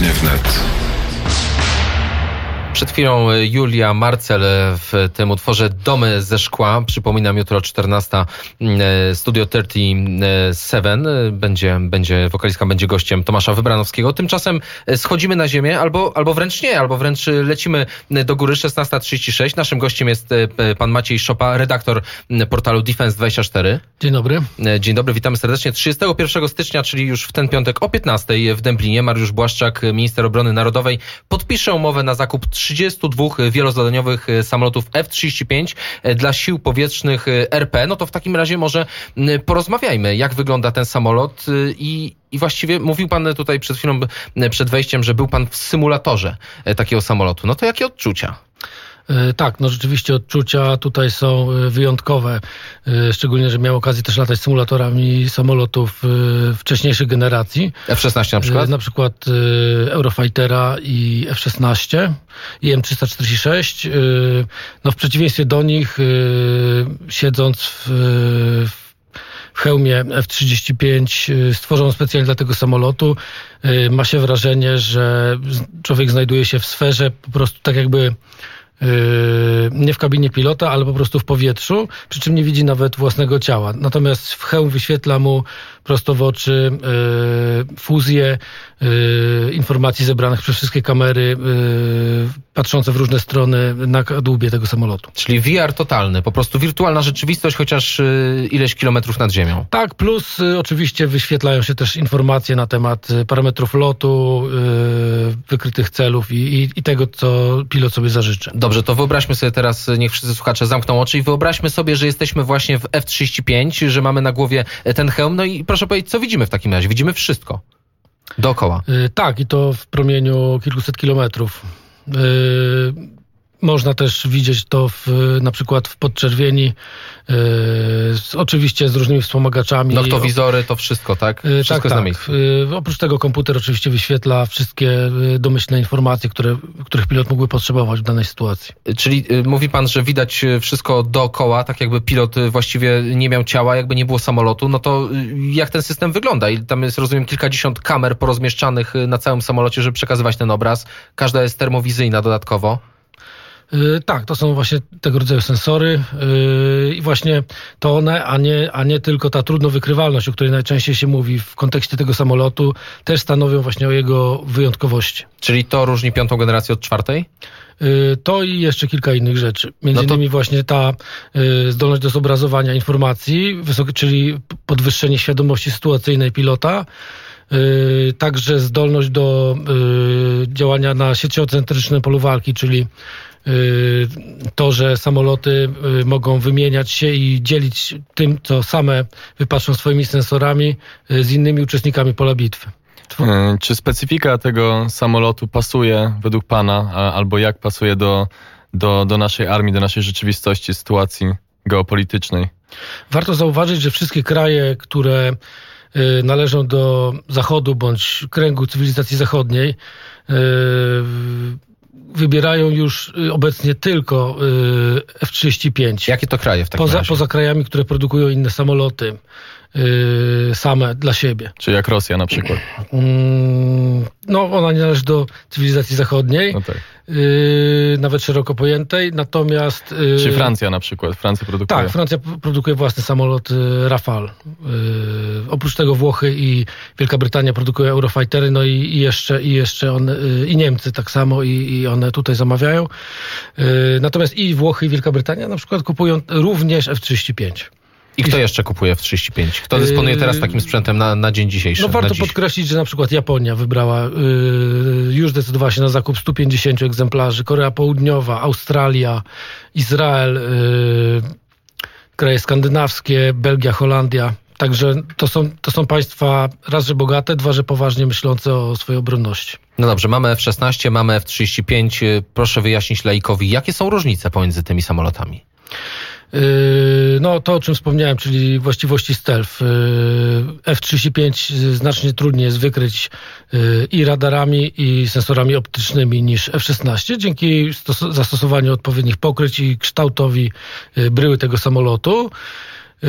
Tygodnie wnet. Przed chwilą Julia Marcel w tym utworze Domy ze szkła. Przypominam, jutro 14 Studio 37 wokalistka będzie gościem Tomasza Wybranowskiego. Tymczasem schodzimy na ziemię, albo wręcz nie, albo wręcz lecimy do góry. 16:36. Naszym gościem jest pan Maciej Szopa, redaktor portalu Defense24. Dzień dobry. Dzień dobry, witamy serdecznie. 31 stycznia, czyli już w ten piątek o 15:00 w Dęblinie, Mariusz Błaszczak, minister obrony narodowej, podpisze umowę na zakup 32 wielozadaniowych samolotów F-35 dla sił powietrznych RP. No to w takim razie może porozmawiajmy, jak wygląda ten samolot i właściwie mówił pan tutaj przed chwilą, przed wejściem, że był pan w symulatorze takiego samolotu. No to jakie odczucia? Tak, no rzeczywiście odczucia tutaj są wyjątkowe, szczególnie, że miałem okazję też latać symulatorami samolotów wcześniejszych generacji. F-16 na przykład? Na przykład Eurofightera i F-16 i M346. No w przeciwieństwie do nich, siedząc w hełmie F-35 stworzoną specjalnie dla tego samolotu, ma się wrażenie, że człowiek znajduje się w sferze po prostu tak jakby nie w kabinie pilota, ale po prostu w powietrzu, przy czym nie widzi nawet własnego ciała. Natomiast w hełm wyświetla mu prosto w oczy fuzję informacji zebranych przez wszystkie kamery patrzące w różne strony na kadłubie tego samolotu. Czyli VR totalny, po prostu wirtualna rzeczywistość, chociaż ileś kilometrów nad ziemią. Tak, plus oczywiście wyświetlają się też informacje na temat parametrów lotu, wykrytych celów i tego, co pilot sobie zażyczy. Dobrze, to wyobraźmy sobie teraz, niech wszyscy słuchacze zamkną oczy i wyobraźmy sobie, że jesteśmy właśnie w F-35, że mamy na głowie ten hełm, no i proszę powiedzieć, co widzimy w takim razie? Widzimy wszystko. Dookoła. Tak, i to w promieniu kilkuset kilometrów. Można też widzieć to na przykład w podczerwieni, oczywiście z różnymi wspomagaczami. Noktowizory, to wszystko, tak? Wszystko tak, jest na miejscu. Oprócz tego komputer oczywiście wyświetla wszystkie domyślne informacje, których pilot mógłby potrzebować w danej sytuacji. Czyli mówi pan, że widać wszystko dookoła, tak jakby pilot właściwie nie miał ciała, jakby nie było samolotu. No to jak ten system wygląda? I tam jest, rozumiem, kilkadziesiąt kamer porozmieszczanych na całym samolocie, żeby przekazywać ten obraz. Każda jest termowizyjna dodatkowo. Tak, to są właśnie tego rodzaju sensory i właśnie to one, a nie tylko ta trudno wykrywalność, o której najczęściej się mówi w kontekście tego samolotu, też stanowią właśnie o jego wyjątkowości. Czyli to różni piątą generację od czwartej? To i jeszcze kilka innych rzeczy. Między innymi właśnie ta zdolność do zobrazowania informacji, czyli podwyższenie świadomości sytuacyjnej pilota, także zdolność do działania na sieciocentrycznym polu walki, czyli to, że samoloty mogą wymieniać się i dzielić tym, co same wypatrzą swoimi sensorami z innymi uczestnikami pola bitwy. Czy specyfika tego samolotu pasuje według pana, albo jak pasuje do naszej armii, do naszej rzeczywistości, sytuacji geopolitycznej? Warto zauważyć, że wszystkie kraje, które należą do Zachodu bądź kręgu cywilizacji zachodniej, wybierają już obecnie tylko F-35. Jakie to kraje w takim razie? Poza krajami, które produkują inne samoloty same dla siebie. Czyli jak Rosja na przykład? No, ona nie należy do cywilizacji zachodniej, No tak. nawet szeroko pojętej, natomiast... Czy Francja na przykład? Francja produkuje? Tak, Francja produkuje własny samolot Rafale. Oprócz tego Włochy i Wielka Brytania produkują Eurofightery, no i jeszcze one, i Niemcy tak samo i one tutaj zamawiają. Natomiast i Włochy i Wielka Brytania na przykład kupują również F-35. I kto jeszcze kupuje F-35? Kto dysponuje teraz takim sprzętem na dzień dzisiejszy? No warto podkreślić, że na przykład Japonia wybrała, już zdecydowała się na zakup 150 egzemplarzy, Korea Południowa, Australia, Izrael, kraje skandynawskie, Belgia, Holandia. Także to są państwa raz, że bogate, dwa, że poważnie myślące o swojej obronności. No dobrze, mamy F-16, mamy F-35. Proszę wyjaśnić laikowi, jakie są różnice pomiędzy tymi samolotami? No to, o czym wspomniałem, czyli właściwości stealth. F-35 znacznie trudniej jest wykryć i radarami, i sensorami optycznymi niż F-16, dzięki zastosowaniu odpowiednich pokryć i kształtowi bryły tego samolotu.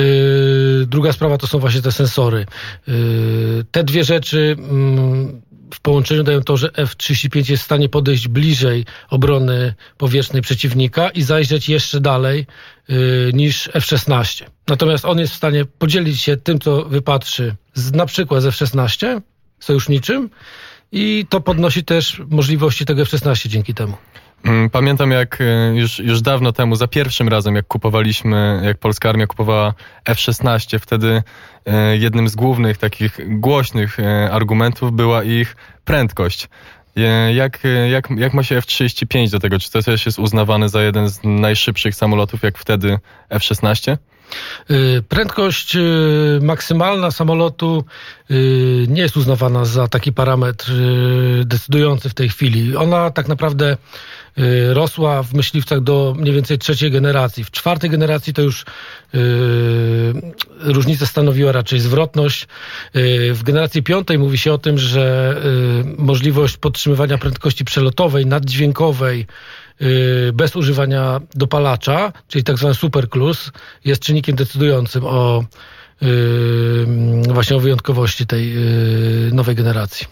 Druga sprawa to są właśnie te sensory. Te dwie rzeczy w połączeniu dają to, że F-35 jest w stanie podejść bliżej obrony powietrznej przeciwnika i zajrzeć jeszcze dalej niż F-16. Natomiast on jest w stanie podzielić się tym, co wypatrzy na przykład z F-16 sojuszniczym i to podnosi też możliwości tego F-16 dzięki temu. Pamiętam, jak już dawno temu, za pierwszym razem, jak polska armia kupowała F-16, wtedy jednym z głównych takich głośnych argumentów była ich prędkość. Jak ma się F-35 do tego? Czy to też jest uznawane za jeden z najszybszych samolotów, jak wtedy F-16? Prędkość maksymalna samolotu nie jest uznawana za taki parametr decydujący w tej chwili. Ona tak naprawdę rosła w myśliwcach do mniej więcej 3. generacji. W 4. generacji to już różnicę stanowiła raczej zwrotność. W generacji 5 mówi się o tym, że możliwość podtrzymywania prędkości przelotowej, naddźwiękowej bez używania dopalacza, czyli tak zwany supercruise, jest czynnikiem decydującym właśnie o wyjątkowości tej nowej generacji.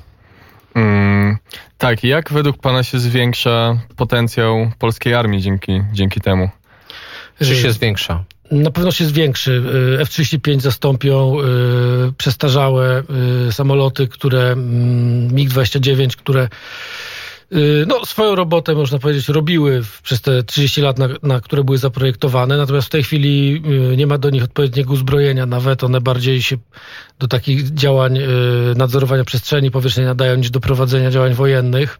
Tak, jak według pana się zwiększa potencjał polskiej armii dzięki temu? Czy się zwiększa? Na pewno się zwiększy. F-35 zastąpią przestarzałe samoloty, MiG-29, które swoją robotę, można powiedzieć, robiły przez te 30 lat, na które były zaprojektowane, natomiast w tej chwili nie ma do nich odpowiedniego uzbrojenia nawet. One bardziej się do takich działań nadzorowania przestrzeni powietrznej nadają niż do prowadzenia działań wojennych.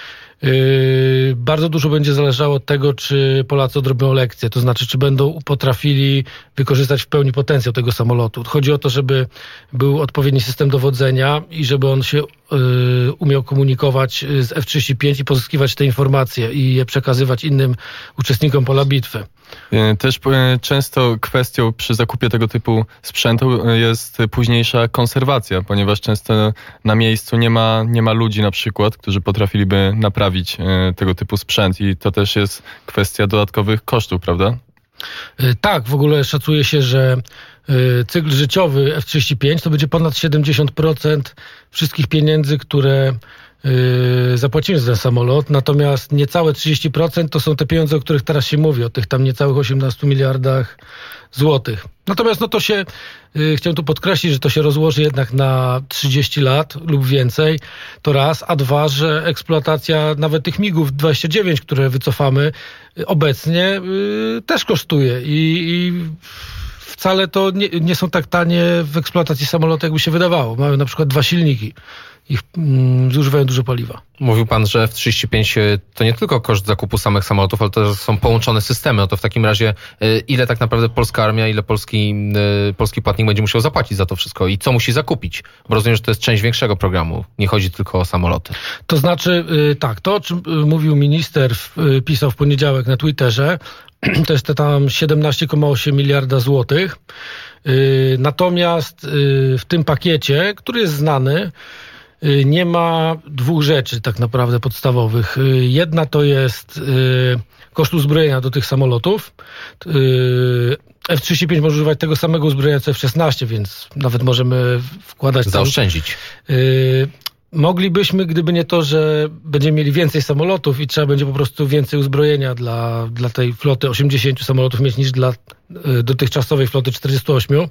Bardzo dużo będzie zależało od tego, czy Polacy odrobią lekcję, to znaczy, czy będą potrafili wykorzystać w pełni potencjał tego samolotu. Chodzi o to, żeby był odpowiedni system dowodzenia i żeby on się umiał komunikować z F-35 i pozyskiwać te informacje i je przekazywać innym uczestnikom pola bitwy. Też często kwestią przy zakupie tego typu sprzętu jest późniejsza konserwacja, ponieważ często na miejscu nie ma ludzi na przykład, którzy potrafiliby naprawić tego typu sprzęt i to też jest kwestia dodatkowych kosztów, prawda? Tak, w ogóle szacuje się, że cykl życiowy F-35 to będzie ponad 70% wszystkich pieniędzy, które zapłacimy za ten samolot, natomiast niecałe 30% to są te pieniądze, o których teraz się mówi, o tych tam niecałych 18 miliardach złotych. Natomiast to się, chciałem tu podkreślić, że to się rozłoży jednak na 30 lat lub więcej, to raz, a dwa, że eksploatacja nawet tych MiG-ów 29, które wycofamy obecnie też kosztuje i wcale to nie są tak tanie w eksploatacji samolotu, jakby się wydawało. Mamy na przykład 2 silniki. Ich zużywają dużo paliwa. Mówił pan, że F-35 to nie tylko koszt zakupu samych samolotów, ale to są połączone systemy. To w takim razie ile tak naprawdę polska armia, ile polski płatnik będzie musiał zapłacić za to wszystko i co musi zakupić? Bo rozumiem, że to jest część większego programu. Nie chodzi tylko o samoloty. To znaczy, tak, to o czym mówił minister, pisał w poniedziałek na Twitterze, to jest tam 17,8 miliarda złotych. Natomiast w tym pakiecie, który jest znany, nie ma 2 rzeczy tak naprawdę podstawowych. Jedna to jest koszt uzbrojenia do tych samolotów. F-35 może używać tego samego uzbrojenia co F-16, więc nawet możemy wkładać... Zaoszczędzić. Moglibyśmy, gdyby nie to, że będziemy mieli więcej samolotów i trzeba będzie po prostu więcej uzbrojenia dla tej floty 80 samolotów mieć niż dla dotychczasowej floty 48.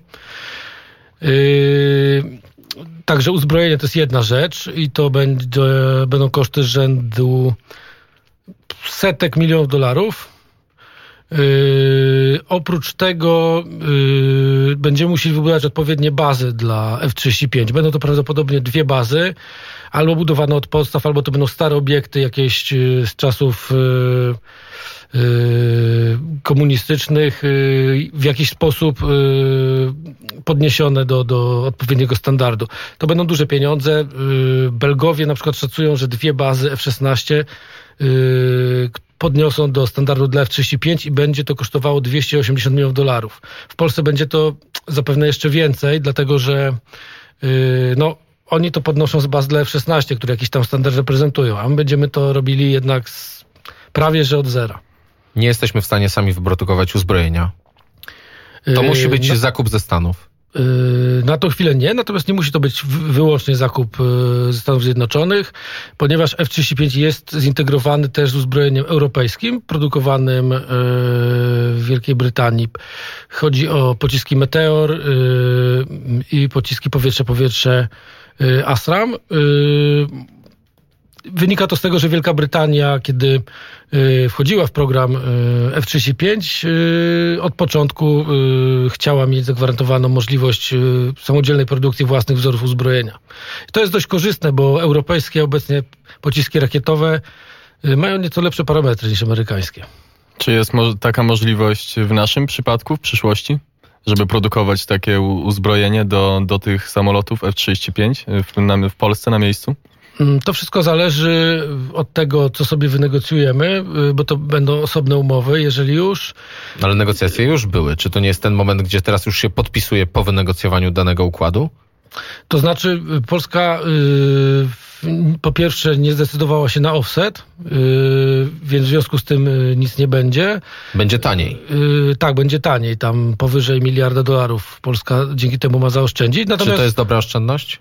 Także uzbrojenie to jest jedna rzecz i to będą koszty rzędu setek milionów dolarów. Oprócz tego będziemy musieli wybudować odpowiednie bazy dla F-35. Będą to prawdopodobnie 2 bazy, albo budowane od podstaw, albo to będą stare obiekty jakieś z czasów komunistycznych, w jakiś sposób podniesione do odpowiedniego standardu. To będą duże pieniądze. Belgowie na przykład szacują, że 2 bazy F-16 podniosą do standardu dla F-35 i będzie to kosztowało 280 milionów dolarów. W Polsce będzie to zapewne jeszcze więcej, dlatego że oni to podnoszą z baz dla F-16, które jakiś tam standard reprezentują, a my będziemy to robili jednak prawie że od zera. Nie jesteśmy w stanie sami wyprodukować uzbrojenia. To musi być zakup ze Stanów. Na tą chwilę nie, natomiast nie musi to być wyłącznie zakup ze Stanów Zjednoczonych, ponieważ F-35 jest zintegrowany też z uzbrojeniem europejskim, produkowanym w Wielkiej Brytanii. Chodzi o pociski Meteor i pociski powietrze-powietrze Asram. Wynika to z tego, że Wielka Brytania, kiedy wchodziła w program F-35, od początku chciała mieć zagwarantowaną możliwość samodzielnej produkcji własnych wzorów uzbrojenia. To jest dość korzystne, bo europejskie obecnie pociski rakietowe mają nieco lepsze parametry niż amerykańskie. Czy jest taka możliwość w naszym przypadku w przyszłości, żeby produkować takie uzbrojenie do tych samolotów F-35 w Polsce na miejscu? To wszystko zależy od tego, co sobie wynegocjujemy, bo to będą osobne umowy, jeżeli już. Ale negocjacje już były. Czy to nie jest ten moment, gdzie teraz już się podpisuje po wynegocjowaniu danego układu? To znaczy Polska po pierwsze nie zdecydowała się na offset, więc w związku z tym nic nie będzie. Będzie taniej. Tak, będzie taniej. Tam powyżej $1 miliarda Polska dzięki temu ma zaoszczędzić. Natomiast, czy to jest dobra oszczędność?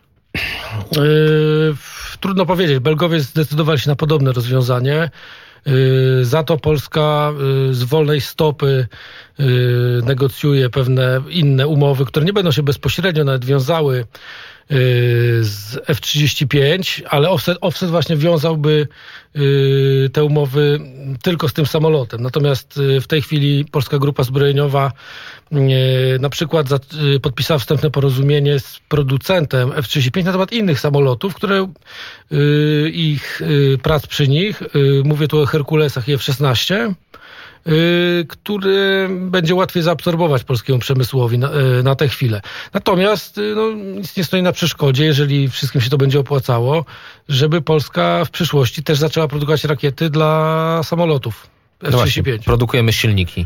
Trudno powiedzieć. Belgowie zdecydowali się na podobne rozwiązanie. Za to Polska z wolnej stopy negocjuje pewne inne umowy, które nie będą się bezpośrednio nawet wiązały z F-35, ale offset właśnie wiązałby te umowy tylko z tym samolotem. Natomiast w tej chwili Polska Grupa Zbrojeniowa na przykład podpisała wstępne porozumienie z producentem F-35 na temat innych samolotów, które ich prac przy nich, mówię tu o Herkulesach i F-16, który będzie łatwiej zaabsorbować polskiemu przemysłowi na tę chwilę. Natomiast nic nie stoi na przeszkodzie, jeżeli wszystkim się to będzie opłacało, żeby Polska w przyszłości też zaczęła produkować rakiety dla samolotów F-35. No właśnie, produkujemy silniki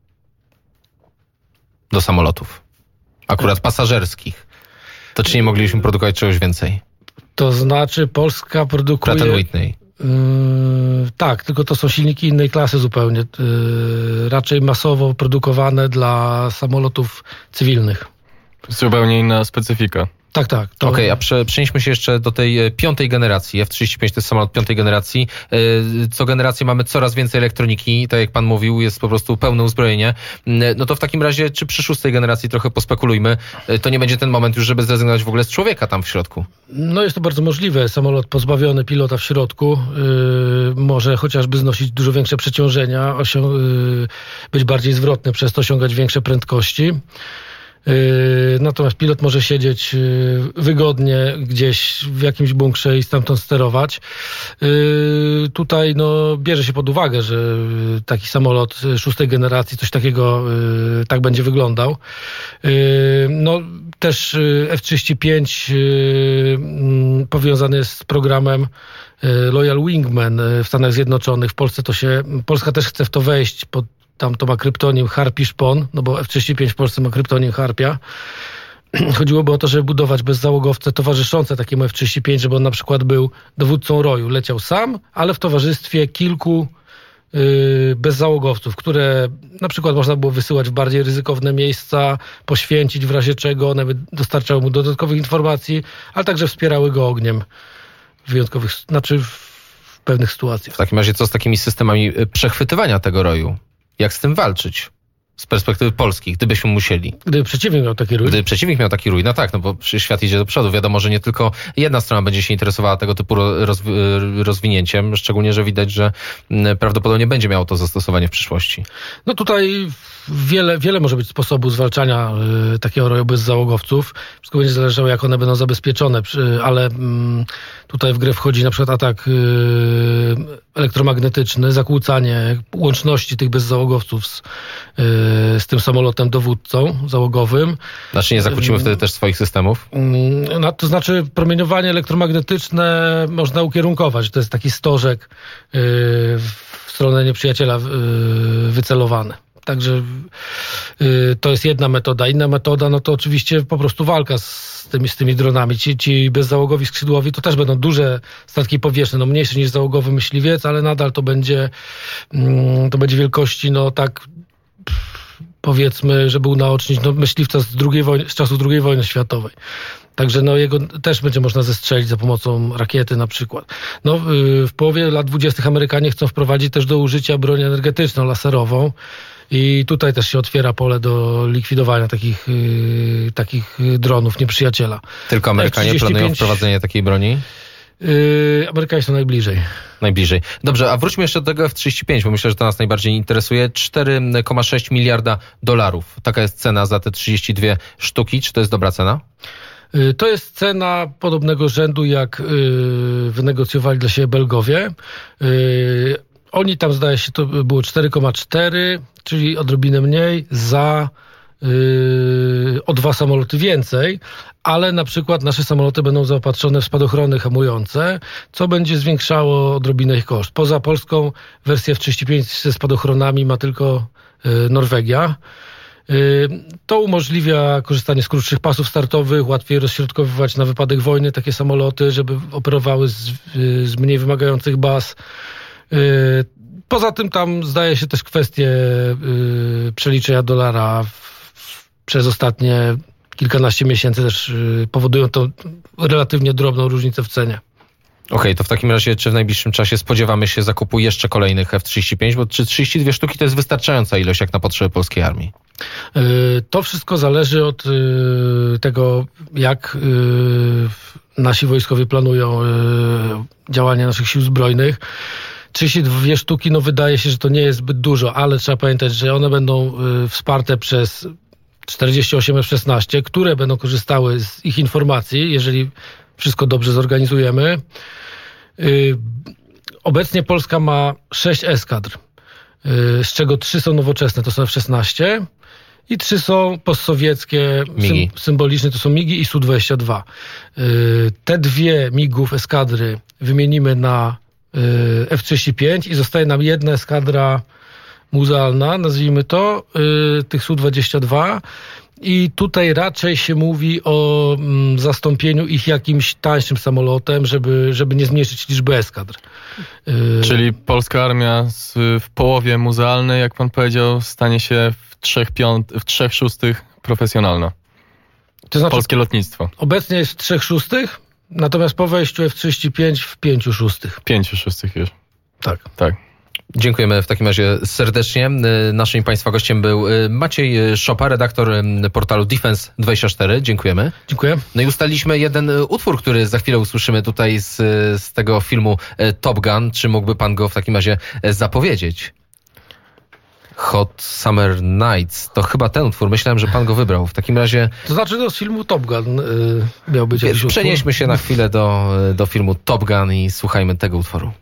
do samolotów. Akurat pasażerskich. To czy nie moglibyśmy produkować czegoś więcej? To znaczy Polska produkuje... Pratt & Whitney. Tak, tylko to są silniki innej klasy zupełnie. Raczej masowo produkowane dla samolotów cywilnych. Zupełnie inna specyfika. Tak. Okej, a przenieśmy się jeszcze do tej 5. generacji. F-35 to jest samolot 5. generacji. Co generację mamy coraz więcej elektroniki, tak jak pan mówił, jest po prostu pełne uzbrojenie. No to w takim razie, czy przy 6. generacji, trochę pospekulujmy, to nie będzie ten moment już, żeby zrezygnować w ogóle z człowieka tam w środku? No jest to bardzo możliwe. Samolot pozbawiony pilota w środku może chociażby znosić dużo większe przeciążenia, być bardziej zwrotny, przez to osiągać większe prędkości. Natomiast pilot może siedzieć wygodnie gdzieś w jakimś bunkrze i stamtąd sterować. Tutaj bierze się pod uwagę, że taki samolot 6. generacji, coś takiego tak będzie wyglądał. Też F-35 powiązany jest z programem Loyal Wingman w Stanach Zjednoczonych. W Polsce Polska też chce w to wejść tam to ma kryptonim Harpy Szpon, bo F-35 w Polsce ma kryptonim Harpia. Chodziłoby o to, żeby budować bezzałogowce towarzyszące takiemu F-35, żeby on na przykład był dowódcą roju. Leciał sam, ale w towarzystwie kilku bezzałogowców, które na przykład można było wysyłać w bardziej ryzykowne miejsca, poświęcić w razie czego, one by dostarczały mu dodatkowych informacji, ale także wspierały go ogniem w wyjątkowych, w pewnych sytuacjach. W takim razie co z takimi systemami przechwytywania tego roju? Jak z tym walczyć? Z perspektywy Polski, gdybyśmy musieli. Gdyby przeciwnik miał taki rój. Gdyby przeciwnik miał taki rój, bo świat idzie do przodu. Wiadomo, że nie tylko jedna strona będzie się interesowała tego typu rozwinięciem, szczególnie, że widać, że prawdopodobnie będzie miało to zastosowanie w przyszłości. Tutaj wiele może być sposobów zwalczania takiego roju bezzałogowców. Wszystko będzie zależało, jak one będą zabezpieczone, ale tutaj w grę wchodzi na przykład atak elektromagnetyczny, zakłócanie łączności tych bezzałogowców z tym samolotem dowódcą załogowym. Znaczy nie zakłócimy wtedy też swoich systemów? To znaczy promieniowanie elektromagnetyczne można ukierunkować. To jest taki stożek w stronę nieprzyjaciela wycelowany. Także to jest jedna metoda. Inna metoda, to oczywiście po prostu walka z tymi dronami. Ci bezzałogowi skrzydłowi to też będą duże statki powietrzne, mniejsze niż załogowy myśliwiec, ale nadal to będzie wielkości, powiedzmy, żeby unaocznić myśliwca z czasu II wojny światowej. Także jego też będzie można zestrzelić za pomocą rakiety na przykład. W połowie lat 20. Amerykanie chcą wprowadzić też do użycia broń energetyczną, laserową. I tutaj też się otwiera pole do likwidowania takich dronów nieprzyjaciela. Tylko Amerykanie planują wprowadzenie takiej broni? Amerykanie są najbliżej. Dobrze, a wróćmy jeszcze do tego F-35, bo myślę, że to nas najbardziej interesuje. 4,6 miliarda dolarów. Taka jest cena za te 32 sztuki. Czy to jest dobra cena? To jest cena podobnego rzędu, jak wynegocjowali dla siebie Belgowie. Oni tam, zdaje się, to było 4,4, czyli odrobinę mniej za o 2 samoloty więcej, ale na przykład nasze samoloty będą zaopatrzone w spadochrony hamujące, co będzie zwiększało odrobinę ich koszt. Poza polską wersję F-35 ze spadochronami ma tylko Norwegia. To umożliwia korzystanie z krótszych pasów startowych, łatwiej rozśrodkowywać na wypadek wojny takie samoloty, żeby operowały z mniej wymagających baz. Poza tym tam zdaje się też kwestie przeliczenia dolara przez ostatnie kilkanaście miesięcy też powodują to relatywnie drobną różnicę w cenie. Okej, to w takim razie czy w najbliższym czasie spodziewamy się zakupu jeszcze kolejnych F-35, bo czy 32 sztuki to jest wystarczająca ilość jak na potrzeby polskiej armii? To wszystko zależy od tego, jak nasi wojskowie planują działania naszych sił zbrojnych. 32 sztuki, wydaje się, że to nie jest zbyt dużo, ale trzeba pamiętać, że one będą wsparte przez 48 F-16, które będą korzystały z ich informacji, jeżeli wszystko dobrze zorganizujemy. Obecnie Polska ma 6 eskadr, z czego 3 są nowoczesne, to są F-16 i 3 są postsowieckie, symboliczne, to są MIGI i Su-22. Te 2 MIGów eskadry wymienimy na F-35 i zostaje nam jedna eskadra muzealna, nazwijmy to, tych Su-22 i tutaj raczej się mówi o zastąpieniu ich jakimś tańszym samolotem, żeby nie zmniejszyć liczby eskadr. Czyli polska armia w połowie muzealnej, jak pan powiedział, stanie się w 3/6 profesjonalna. To znaczy, polskie lotnictwo. Obecnie jest w 3/6, natomiast po wejściu F-35 w 5/6. 5/6 już. Tak. Dziękujemy w takim razie serdecznie. Naszym Państwa gościem był Maciej Szopa, redaktor portalu Defense24. Dziękujemy. Dziękuję. No i ustaliliśmy jeden utwór, który za chwilę usłyszymy tutaj z tego filmu Top Gun. Czy mógłby pan go w takim razie zapowiedzieć? Hot Summer Nights. To chyba ten utwór. Myślałem, że pan go wybrał. W takim razie... To znaczy z filmu Top Gun miał być jakiś utwór. Przenieśmy się na chwilę do filmu Top Gun i słuchajmy tego utworu.